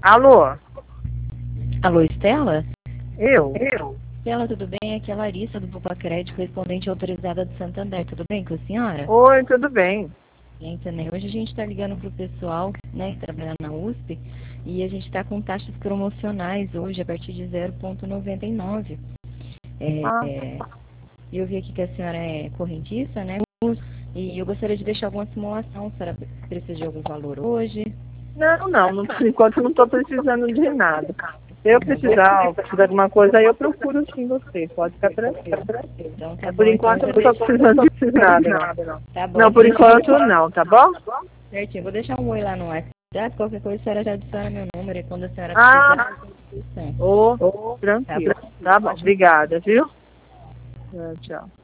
Alô? Alô, Estela? Eu? Estela, tudo bem? Aqui é a Larissa, do Bupacred, correspondente autorizada do Santander. Tudo bem com a senhora? Oi, tudo bem. Bem também. Hoje a gente está ligando para o pessoal, né, que trabalha na USP, e a gente está com taxas promocionais hoje, a partir de 0,99. Ah, Eu vi aqui que a senhora é correntista, né? E eu gostaria de deixar alguma simulação. A senhora precisa de algum valor hoje? não, por enquanto eu não estou precisando de nada. Se eu precisar de alguma coisa, aí eu procuro sim você, pode ficar tranquilo. Então tá Mas por bom. Então, enquanto eu não estou precisando de nada, não. tá bom. Não, Eu vou por deixar enquanto não, tá bom? certinho. Vou deixar um oi lá no WhatsApp. Qualquer coisa, a senhora já adiciona meu número e quando a senhora Ah, precisar, eu estou à disposição. ô, Tá tranquilo. bom? Tá bom, obrigada, viu? Tchau.